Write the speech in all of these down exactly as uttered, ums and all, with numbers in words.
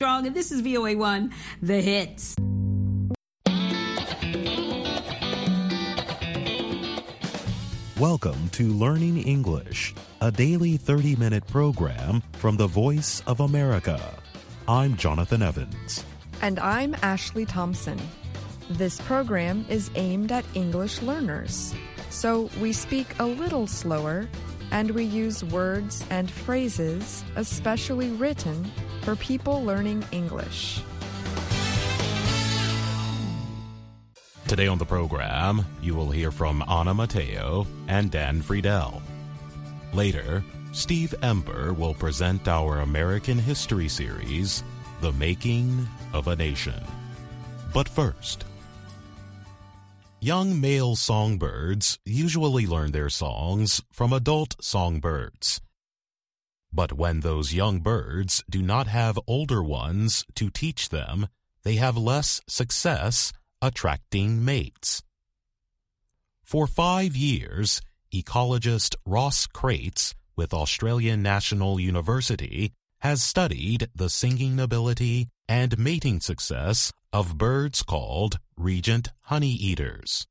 Strong, and this is V O A one, The Hits. Welcome to Learning English, a daily thirty-minute program from the Voice of America. I'm Jonathan Evans. And I'm Ashley Thompson. This program is aimed at English learners, so we speak a little slower and we use words and phrases especially written for people learning English. Today on the program, you will hear from Anna Mateo and Dan Friedel. Later, Steve Ember will present our American history series, The Making of a Nation. But first, young male songbirds usually learn their songs from adult songbirds. But when those young birds do not have older ones to teach them, they have less success attracting mates. For five years, ecologist Ross Crates with Australian National University has studied the singing ability and mating success of birds called regent honeyeaters.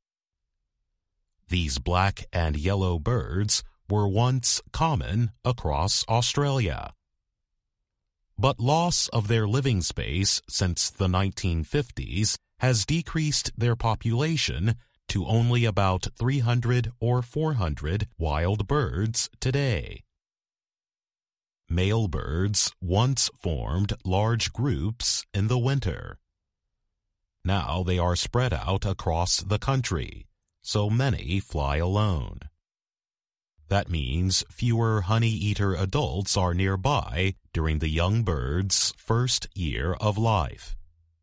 These black and yellow birds were once common across Australia. But loss of their living space since the nineteen fifties has decreased their population to only about three hundred or four hundred wild birds today. Male birds once formed large groups in the winter. Now they are spread out across the country, so many fly alone. That means fewer honey-eater adults are nearby during the young bird's first year of life.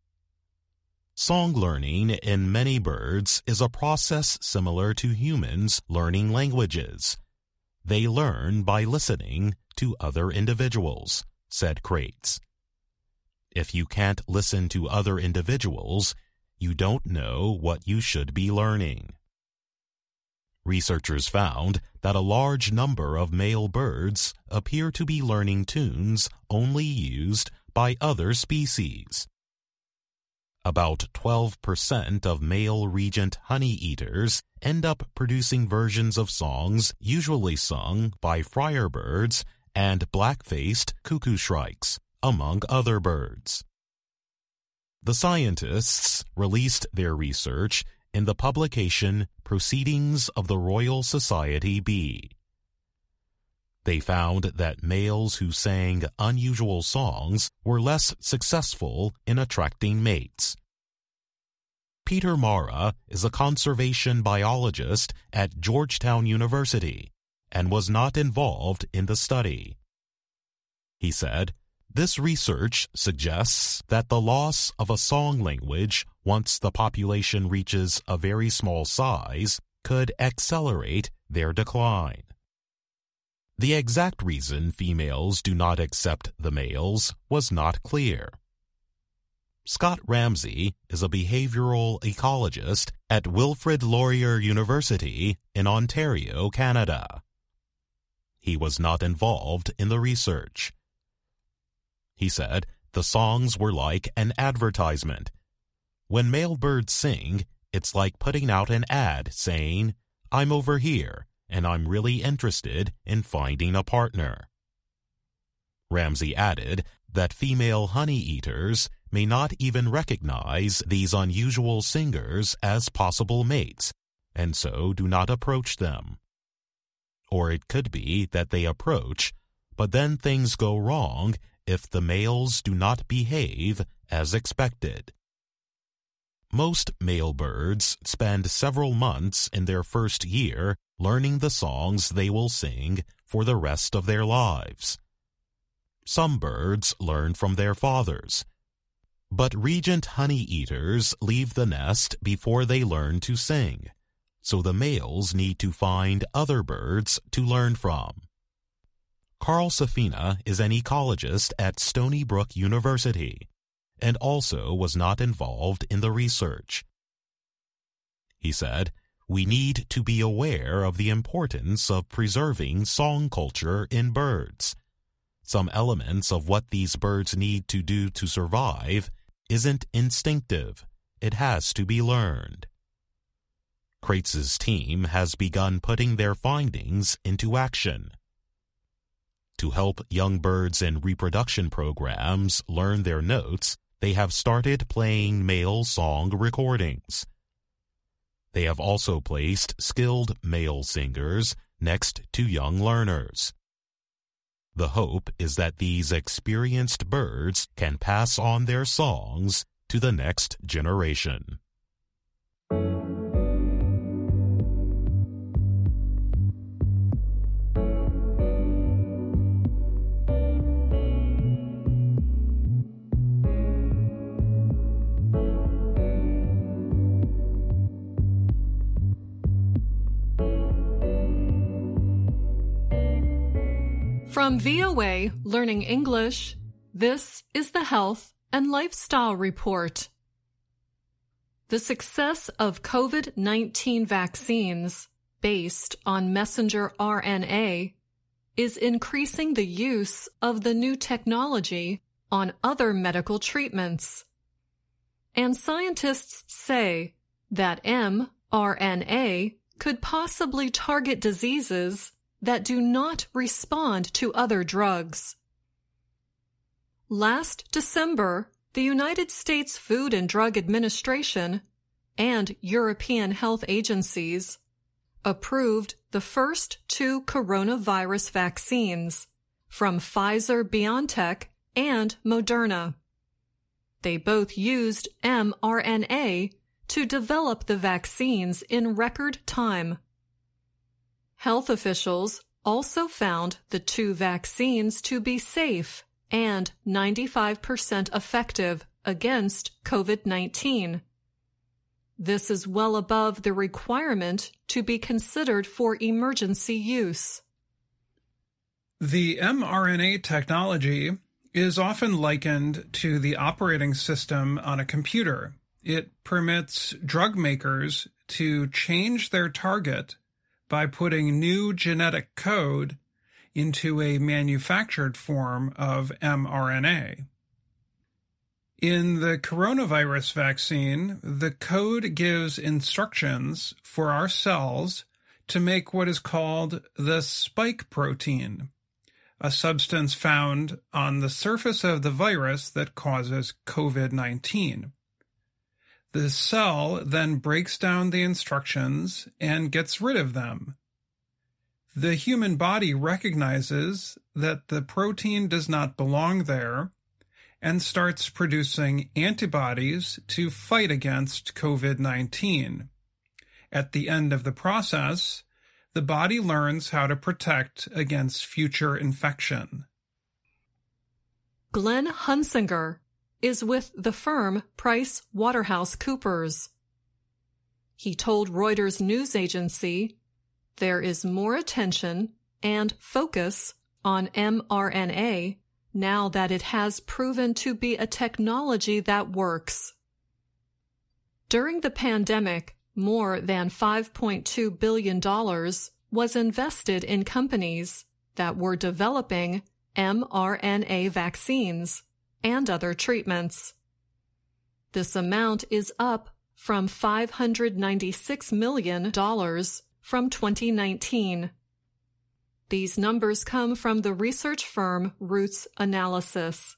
Song learning in many birds is a process similar to humans learning languages. They learn by listening to other individuals, said Crates. If you can't listen to other individuals, you don't know what you should be learning. Researchers found that a large number of male birds appear to be learning tunes only used by other species. About twelve percent of male regent honeyeaters end up producing versions of songs usually sung by friarbirds and black-faced cuckoo shrikes, among other birds. The scientists released their research in the publication Proceedings of the Royal Society B. They found that males who sang unusual songs were less successful in attracting mates. Peter Mara is a conservation biologist at Georgetown University and was not involved in the study. He said, "This research suggests that the loss of a song language once the population reaches a very small size could accelerate their decline." The exact reason females do not accept the males was not clear. Scott Ramsey is a behavioral ecologist at Wilfrid Laurier University in Ontario, Canada. He was not involved in the research. He said the songs were like an advertisement. When male birds sing, it's like putting out an ad saying, "I'm over here, and I'm really interested in finding a partner." Ramsey added that female honeyeaters may not even recognize these unusual singers as possible mates, and so do not approach them. Or it could be that they approach, but then things go wrong if the males do not behave as expected. Most male birds spend several months in their first year learning the songs they will sing for the rest of their lives. Some birds learn from their fathers, but regent honeyeaters leave the nest before they learn to sing, so the males need to find other birds to learn from. Carl Safina is an ecologist at Stony Brook University and also was not involved in the research. He said, "We need to be aware of the importance of preserving song culture in birds. some elements of what these birds need to do to survive isn't instinctive. It has to be learned. Crates' team has begun putting their findings into action. To help young birds in reproduction programs learn their notes, they have started playing male song recordings. They have also placed skilled male singers next to young learners. The hope is that these experienced birds can pass on their songs to the next generation. From V O A Learning English, this is the Health and Lifestyle Report. The success of COVID nineteen vaccines based on messenger R N A is increasing the use of the new technology on other medical treatments. And scientists say that mRNA could possibly target diseases that do not respond to other drugs. Last December, the United States Food and Drug Administration and European health agencies approved the first two coronavirus vaccines from Pfizer-BioNTech and Moderna. They both used mRNA to develop the vaccines in record time. Health officials also found the two vaccines to be safe and ninety-five percent effective against COVID nineteen. This is well above the requirement to be considered for emergency use. The mRNA technology is often likened to the operating system on a computer. It permits drug makers to change their target by putting new genetic code into a manufactured form of mRNA. In the coronavirus vaccine, the code gives instructions for our cells to make what is called the spike protein, a substance found on the surface of the virus that causes COVID nineteen. The cell then breaks down the instructions and gets rid of them. The human body recognizes that the protein does not belong there and starts producing antibodies to fight against COVID nineteen. At the end of the process, the body learns how to protect against future infection. Glenn Hunsinger is with the firm Price Waterhouse Coopers. He told Reuters news agency, "There is more attention and focus on mRNA now that it has proven to be a technology that works." During the pandemic, more than five point two billion dollars was invested in companies that were developing mRNA vaccines and other treatments. This amount is up from five hundred ninety-six million dollars from twenty nineteen. These numbers come from the research firm Roots Analysis.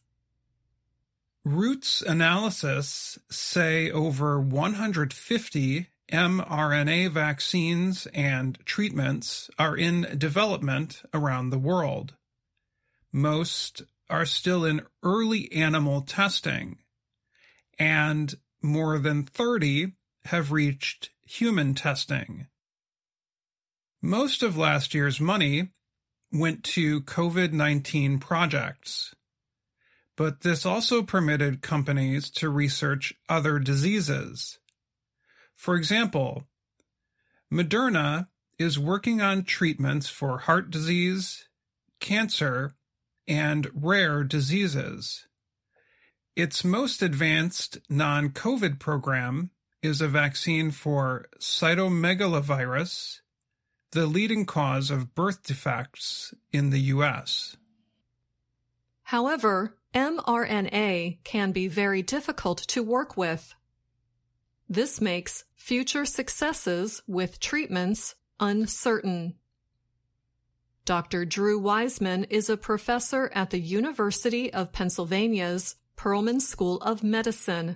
Roots Analysis say over one hundred fifty mRNA vaccines and treatments are in development around the world. Most are still in early animal testing, and more than thirty have reached human testing. Most of last year's money went to COVID nineteen projects, but this also permitted companies to research other diseases. For example, Moderna is working on treatments for heart disease, cancer, and rare diseases. Its most advanced non-COVID program is a vaccine for cytomegalovirus, the leading cause of birth defects in the U S. However, mRNA can be very difficult to work with. This makes future successes with treatments uncertain. Doctor Drew Wiseman is a professor at the University of Pennsylvania's Perelman School of Medicine.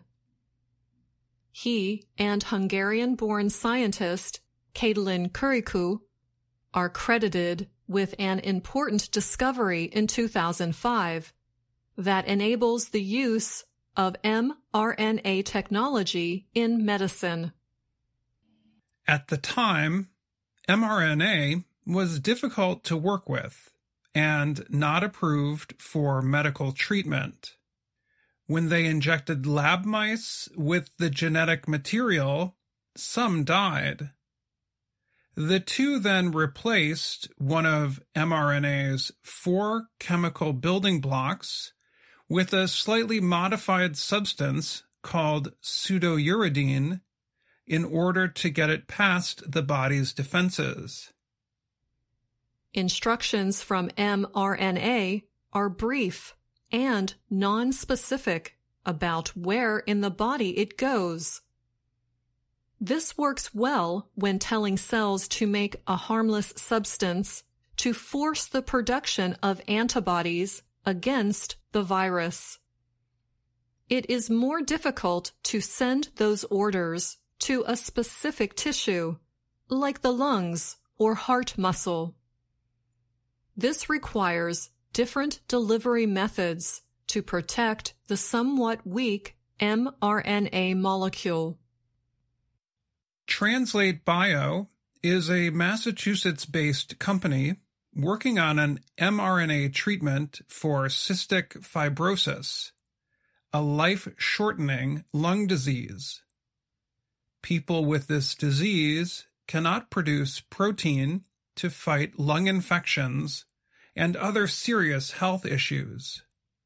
He and Hungarian-born scientist Katalin Kuriku are credited with an important discovery in two thousand five that enables the use of mRNA technology in medicine. At the time, mRNA was difficult to work with and not approved for medical treatment. When they injected lab mice with the genetic material, some died. The two then replaced one of mRNA's four chemical building blocks with a slightly modified substance called pseudouridine in order to get it past the body's defenses. Instructions from mRNA are brief and non-specific about where in the body it goes. This works well when telling cells to make a harmless substance to force the production of antibodies against the virus. It is more difficult to send those orders to a specific tissue, like the lungs or heart muscle. This requires different delivery methods to protect the somewhat weak mRNA molecule. Translate Bio is a Massachusetts-based company working on an mRNA treatment for cystic fibrosis, a life-shortening lung disease. People with this disease cannot produce protein to fight lung infections and other serious health issues.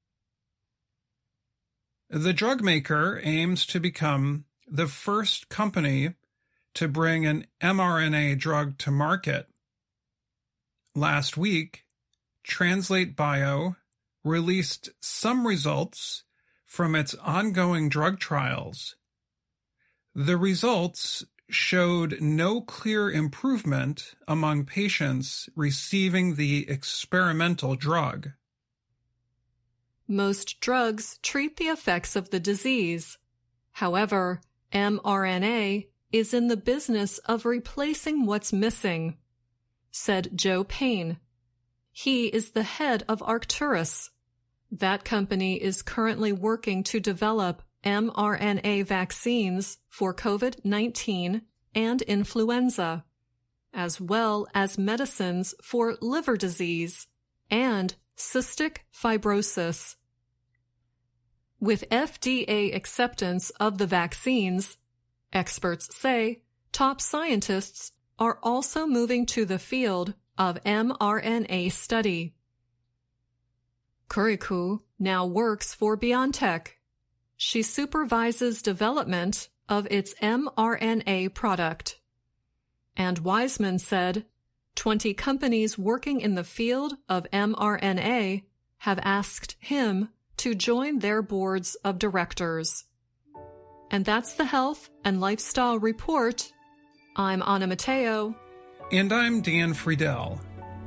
The drug maker aims to become the first company to bring an mRNA drug to market. Last week, Translate Bio released some results from its ongoing drug trials. The results showed no clear improvement among patients receiving the experimental drug. Most drugs treat the effects of the disease. However, mRNA is in the business of replacing what's missing, said Joe Payne. He is the head of Arcturus. That company is currently working to develop mRNA vaccines for COVID nineteen and influenza, as well as medicines for liver disease and cystic fibrosis. With F D A acceptance of the vaccines, experts say top scientists are also moving to the field of mRNA study. Kuriku now works for BioNTech. She supervises development of its mRNA product. And Wiseman said, twenty companies working in the field of mRNA have asked him to join their boards of directors. And that's the Health and Lifestyle Report. I'm Anna Matteo. And I'm Dan Friedel.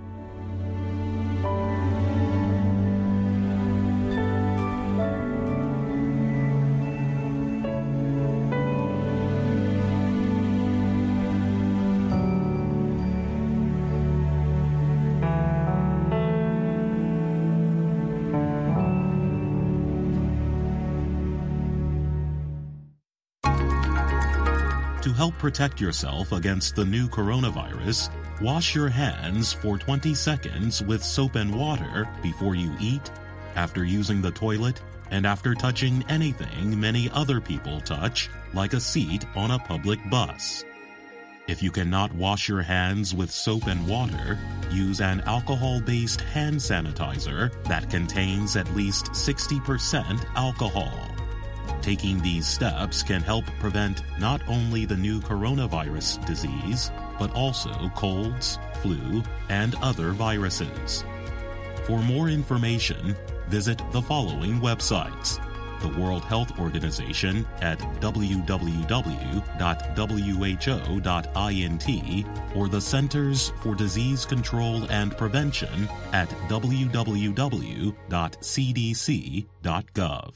To help protect yourself against the new coronavirus, wash your hands for twenty seconds with soap and water before you eat, after using the toilet, and after touching anything many other people touch, like a seat on a public bus. If you cannot wash your hands with soap and water, use an alcohol-based hand sanitizer that contains at least sixty percent alcohol. Taking these steps can help prevent not only the new coronavirus disease, but also colds, flu, and other viruses. For more information, visit the following websites: the World Health Organization at w w w dot w h o dot int or the Centers for Disease Control and Prevention at w w w dot c d c dot gov.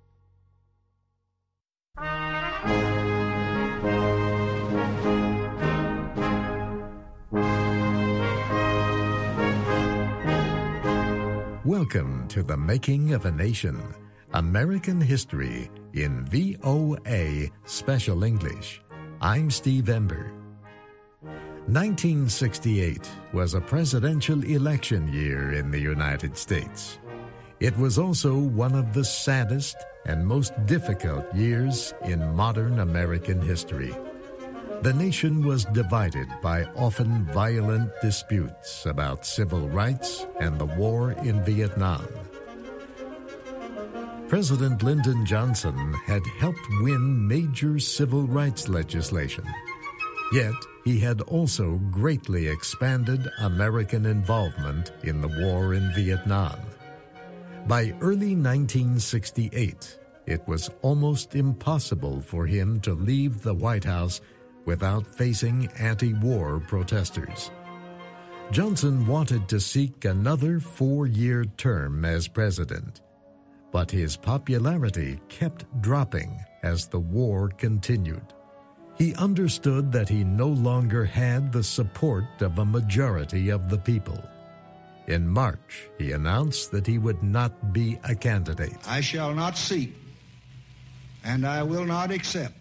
Welcome to The Making of a Nation, American History in V O A Special English. I'm Steve Ember. nineteen sixty-eight was a presidential election year in the United States. It was also one of the saddest and most difficult years in modern American history. The nation was divided by often violent disputes about civil rights and the war in Vietnam. President Lyndon Johnson had helped win major civil rights legislation. Yet, he had also greatly expanded American involvement in the war in Vietnam. By early nineteen sixty-eight, it was almost impossible for him to leave the White House without facing anti-war protesters. Johnson wanted to seek another four-year term as president, but his popularity kept dropping as the war continued. He understood that he no longer had the support of a majority of the people. In March, he announced that he would not be a candidate. I shall not seek, and I will not accept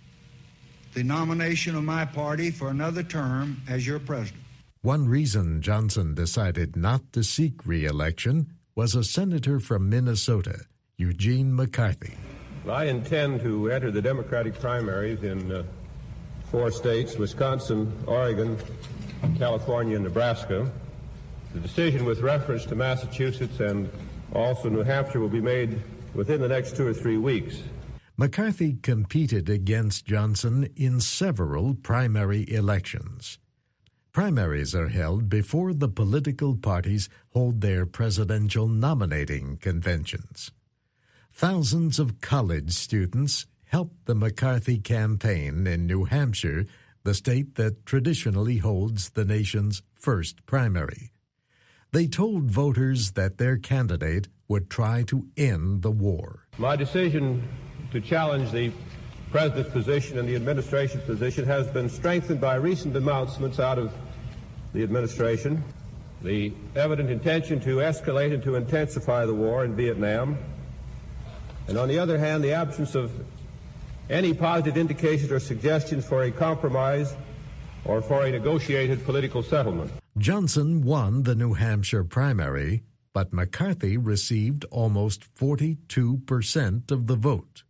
the nomination of my party for another term as your president. One reason Johnson decided not to seek re-election was a senator from Minnesota, Eugene McCarthy. I intend to enter the Democratic primaries in uh, four states, Wisconsin, Oregon, California, and Nebraska. The decision with reference to Massachusetts and also New Hampshire will be made within the next two or three weeks. McCarthy competed against Johnson in several primary elections. Primaries are held before the political parties hold their presidential nominating conventions. Thousands of college students helped the McCarthy campaign in New Hampshire, the state that traditionally holds the nation's first primary. They told voters that their candidate would try to end the war. My decision to challenge the president's position and the administration's position has been strengthened by recent announcements out of the administration. The evident intention to escalate and to intensify the war in Vietnam, and on the other hand, the absence of any positive indications or suggestions for a compromise or for a negotiated political settlement. Johnson won the New Hampshire primary, but McCarthy received almost forty-two percent of the vote.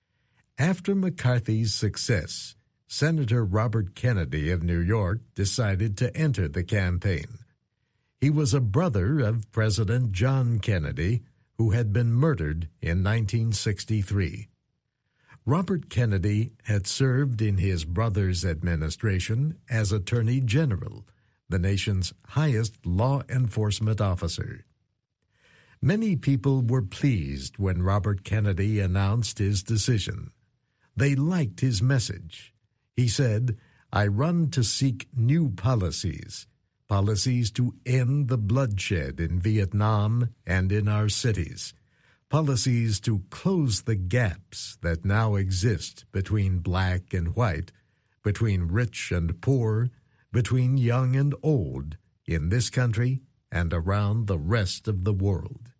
After McCarthy's success, Senator Robert Kennedy of New York decided to enter the campaign. He was a brother of President John Kennedy, who had been murdered in nineteen sixty-three. Robert Kennedy had served in his brother's administration as Attorney General, the nation's highest law enforcement officer. Many people were pleased when Robert Kennedy announced his decision. They liked his message. He said, "I run to seek new policies, policies to end the bloodshed in Vietnam and in our cities, policies to close the gaps that now exist between black and white, between rich and poor, between young and old, in this country and around the rest of the world."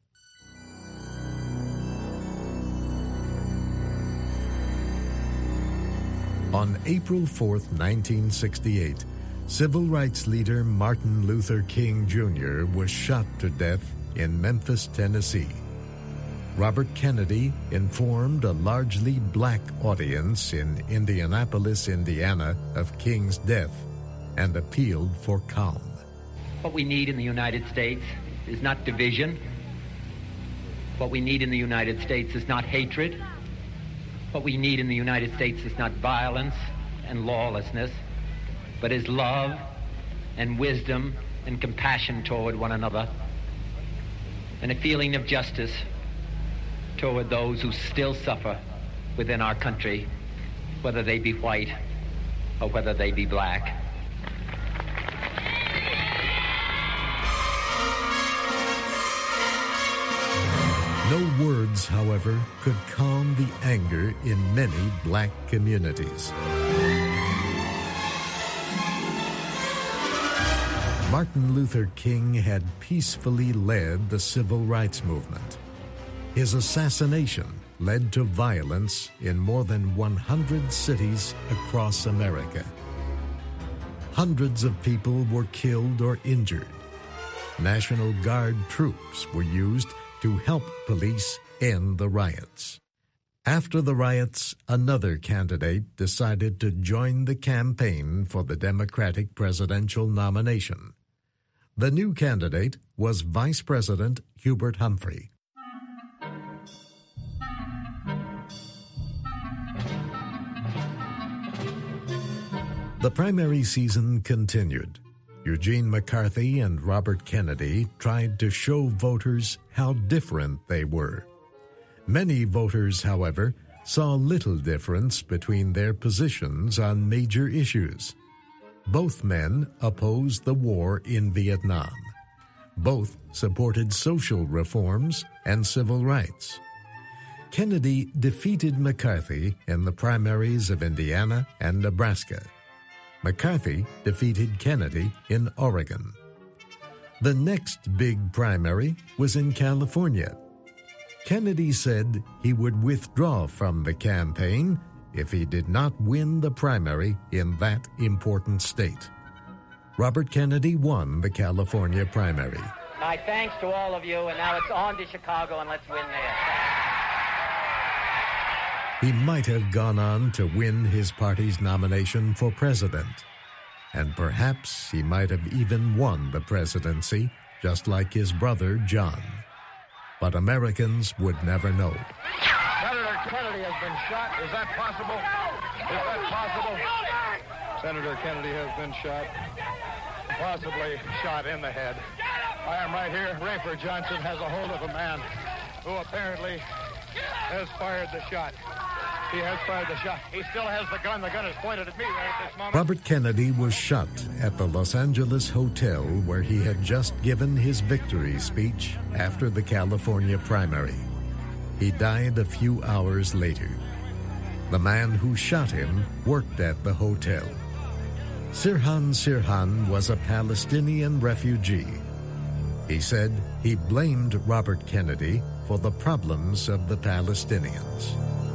On April fourth, nineteen sixty-eight, civil rights leader Martin Luther King Junior was shot to death in Memphis, Tennessee. Robert Kennedy informed a largely black audience in Indianapolis, Indiana, of King's death and appealed for calm. What we need in the United States is not division. What we need in the United States is not hatred. What we need in the United States is not violence and lawlessness, but is love and wisdom and compassion toward one another. and a feeling of justice toward those who still suffer within our country, whether they be white or whether they be black. No words, however, could calm the anger in many black communities. Martin Luther King had peacefully led the civil rights movement. His assassination led to violence in more than one hundred cities across America. Hundreds of people were killed or injured. National Guard troops were used to help police end the riots. After the riots, another candidate decided to join the campaign for the Democratic presidential nomination. The new candidate was Vice President Hubert Humphrey. The primary season continued. Eugene McCarthy and Robert Kennedy tried to show voters how different they were. Many voters, however, saw little difference between their positions on major issues. Both men opposed the war in Vietnam. Both supported social reforms and civil rights. Kennedy defeated McCarthy in the primaries of Indiana and Nebraska. McCarthy defeated Kennedy in Oregon. The next big primary was in California. Kennedy said he would withdraw from the campaign if he did not win the primary in that important state. Robert Kennedy won the California primary. My thanks to all of you, and now it's on to Chicago, and let's win there. He might have gone on to win his party's nomination for president, and perhaps he might have even won the presidency, just like his brother John. But Americans would never know. Senator Kennedy has been shot. Is that possible? Is that possible? Senator Kennedy has been shot, possibly shot in the head. I am right here. Rayford Johnson has a hold of a man who apparently has fired the shot. He has fired the shot. He still has the gun. The gun is pointed at me right at this moment. Robert Kennedy was shot at the Los Angeles hotel where he had just given his victory speech after the California primary. He died a few hours later. The man who shot him worked at the hotel. Sirhan Sirhan was a Palestinian refugee. He said he blamed Robert Kennedy for the problems of the Palestinians.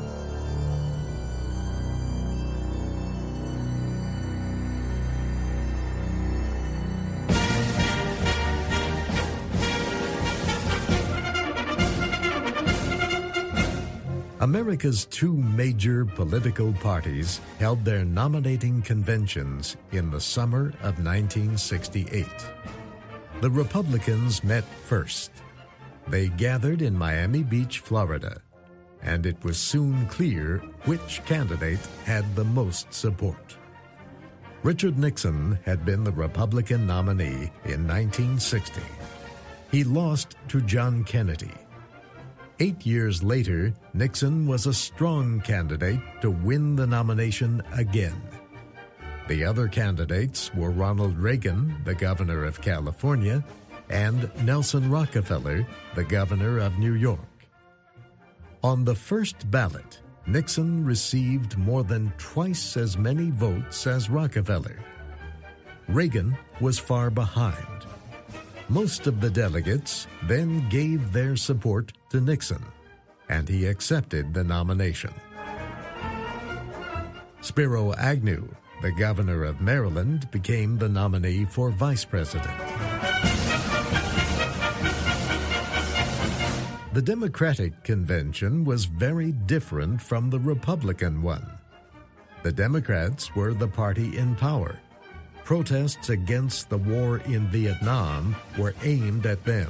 America's two major political parties held their nominating conventions in the summer of nineteen sixty-eight. The Republicans met first. They gathered in Miami Beach, Florida, and it was soon clear which candidate had the most support. Richard Nixon had been the Republican nominee in nineteen sixty. He lost to John Kennedy. Eight years later, Nixon was a strong candidate to win the nomination again. The other candidates were Ronald Reagan, the governor of California, and Nelson Rockefeller, the governor of New York. On the first ballot, Nixon received more than twice as many votes as Rockefeller. Reagan was far behind. Most of the delegates then gave their support to Nixon, and he accepted the nomination. Spiro Agnew, the governor of Maryland, became the nominee for vice president. The Democratic convention was very different from the Republican one. The Democrats were the party in power. Protests against the war in Vietnam were aimed at them.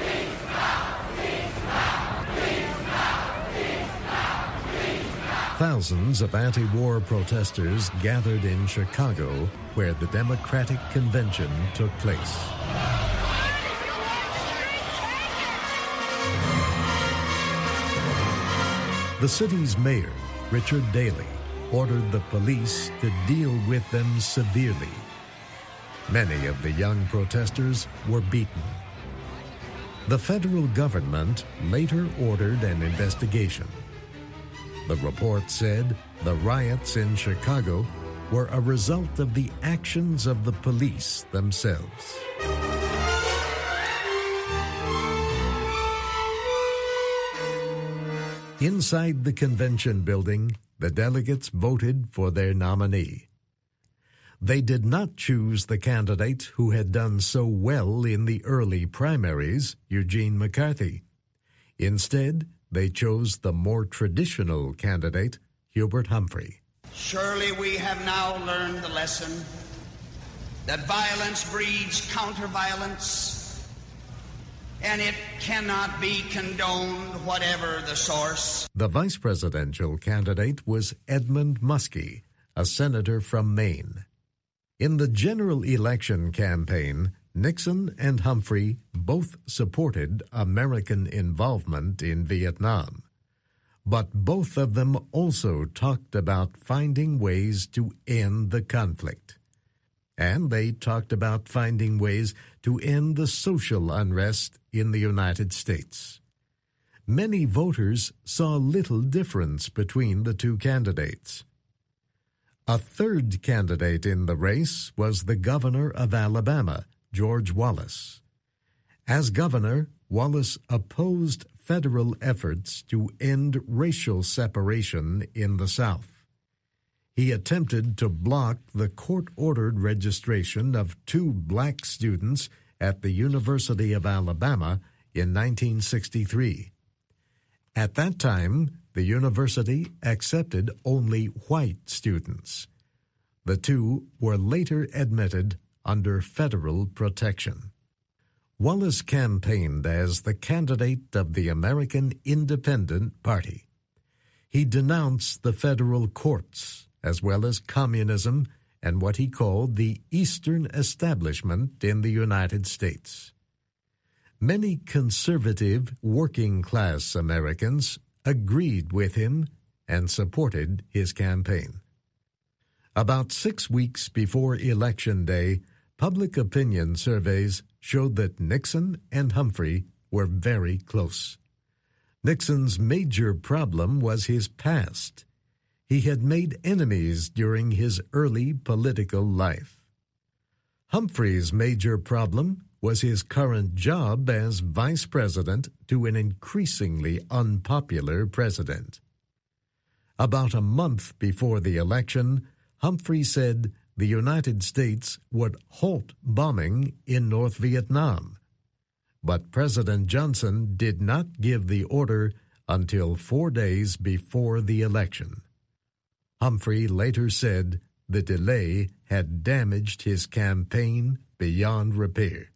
Thousands of anti-war protesters gathered in Chicago, where the Democratic convention took place. The city's mayor, Richard Daley, ordered the police to deal with them severely. Many of the young protesters were beaten. The federal government later ordered an investigation. The report said the riots in Chicago were a result of the actions of the police themselves. Inside the convention building, the delegates voted for their nominee. They did not choose the candidate who had done so well in the early primaries, Eugene McCarthy. Instead, they chose the more traditional candidate, Hubert Humphrey. Surely we have now learned the lesson that violence breeds counter-violence, and it cannot be condoned, whatever the source. The vice presidential candidate was Edmund Muskie, a senator from Maine. In the general election campaign, Nixon and Humphrey both supported American involvement in Vietnam. But both of them also talked about finding ways to end the conflict. And they talked about finding ways to end the social unrest in the United States. Many voters saw little difference between the two candidates. A third candidate in the race was the governor of Alabama, George Wallace. As governor, Wallace opposed federal efforts to end racial separation in the South. He attempted to block the court-ordered registration of two black students at the University of Alabama in nineteen sixty-three. At that time, the university accepted only white students. The two were later admitted under federal protection. Wallace campaigned as the candidate of the American Independent Party. He denounced the federal courts, as well as communism and what he called the Eastern establishment in the United States. Many conservative working-class Americans agreed with him and supported his campaign. About six weeks before Election Day, public opinion surveys showed that Nixon and Humphrey were very close. Nixon's major problem was his past. He had made enemies during his early political life. Humphrey's major problem was his current job as vice president to an increasingly unpopular president. About a month before the election, Humphrey said the United States would halt bombing in North Vietnam. But President Johnson did not give the order until four days before the election. Humphrey later said the delay had damaged his campaign beyond repair.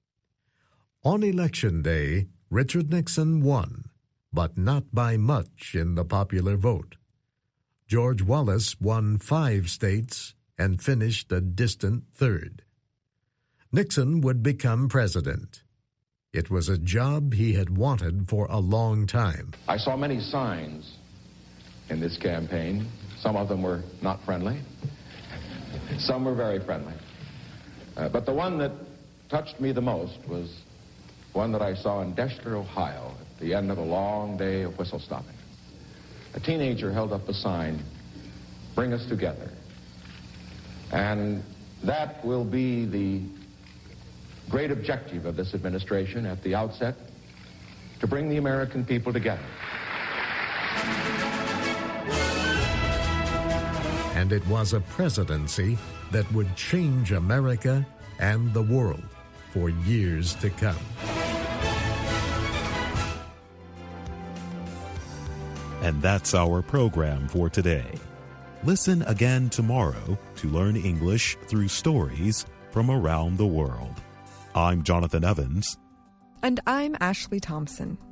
On Election Day, Richard Nixon won, but not by much in the popular vote. George Wallace won five states and finished a distant third. Nixon would become president. It was a job he had wanted for a long time. I saw many signs in this campaign. Some of them were not friendly. Some were very friendly. Uh, but the one that touched me the most was one that I saw in Deshler, Ohio, at the end of a long day of whistle stopping. A teenager held up a sign, "Bring us together." And that will be the great objective of this administration at the outset, to bring the American people together. And it was a presidency that would change America and the world for years to come. And that's our program for today. Listen again tomorrow to learn English through stories from around the world. I'm Jonathan Evans. And I'm Ashley Thompson.